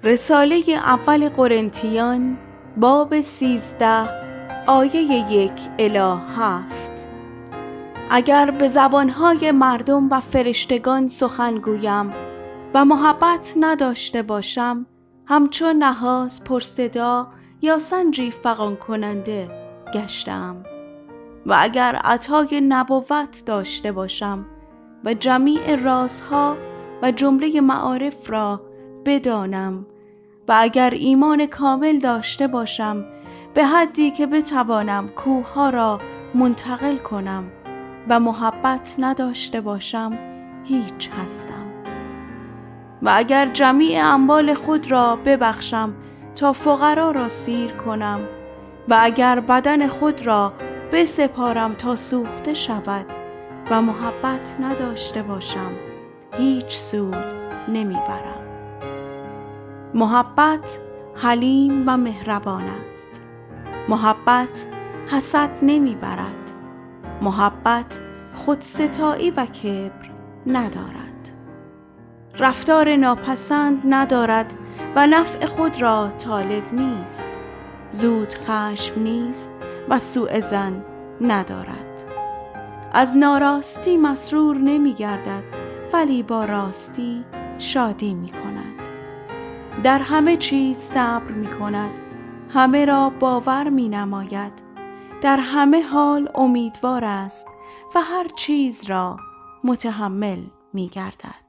رساله اول قرنتیان باب 13 آیه 1 الی 7. اگر به زبانهای مردم و فرشتگان سخن گویم و محبت نداشته باشم، همچون نحاس پرصدا یا سنجی فغان کننده گشتم. و اگر عطای نبوت داشته باشم و جمیع رازها و جمله معارف را بدانم و اگر ایمان کامل داشته باشم به حدی که بتوانم کوهها را منتقل کنم و محبت نداشته باشم، هیچ هستم. و اگر جمیع اموال خود را ببخشم تا فقرا را سیر کنم و اگر بدن خود را بسپارم تا سوخته شود و محبت نداشته باشم، هیچ سود نمیبرم. محبت حلیم و مهربان است. محبت حسد نمیبرد. محبت خودستایی و کبر ندارد. رفتار ناپسند ندارد و نفع خود را طالب نیست. زود خشم نیست و سوء ظن ندارد. از ناراستی مسرور نمی گردد، ولی با راستی شادی می کند. در همه چیز صبر می کند، همه را باور می نماید، در همه حال امیدوار است و هر چیز را متحمل می گردد.